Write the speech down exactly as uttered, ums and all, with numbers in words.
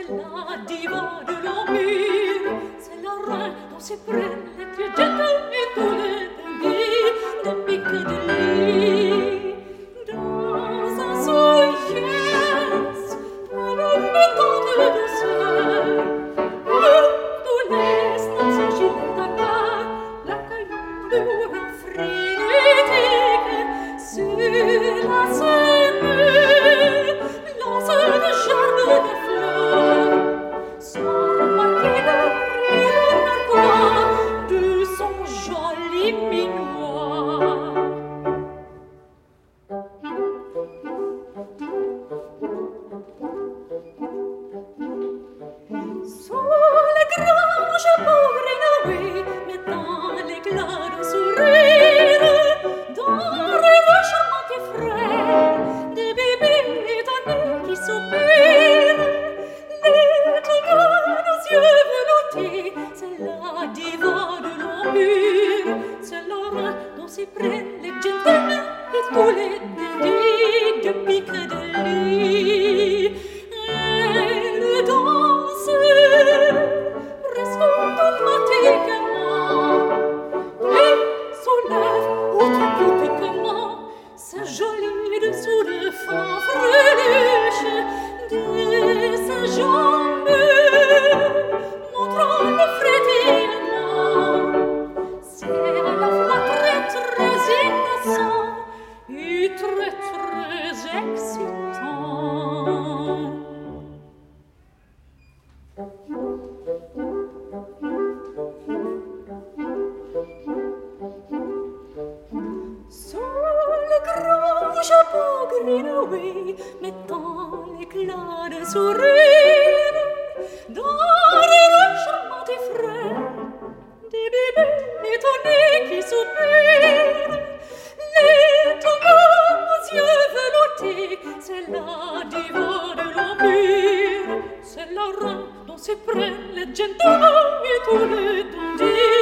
c'est la diva de l'Empire, c'est la reine dont se prennent les piégètes et tous les bandits de pique de lit. Dans un souillesse, par une temps de douceur, où tous les stars s'agilent à part, la caillou frénétique sur la scène, lance de jardin de fleurs, sans remarquer le rire narquois de son joli minois. Sous les granges pauvres rénovées, mettant l'éclat de sourire, dans le charmant et frais, des bébés étonnés qui soupirent, les clignots aux yeux veloutés, c'est la diva de l'Empire, c'est la reine dont s'y prennent les gentlemen et tous les dandys de pique de lit. Elle danse presque automatiquement et soulève outre-pudiquement sa jolie dessous de fin freluche de sa jambe, montrant le frétillement. C'est à la fois très très innocent et très très excitant. Sous le grand chapeau grenoué, mettant l'éclat de sourire, dans les rues charmantes et frais, des bébés étonnés qui soupirent, les tombeaux aux yeux veloutés, c'est la diva de l'Empire, c'est la reine dont se prennent les gentlemen et tous les dandys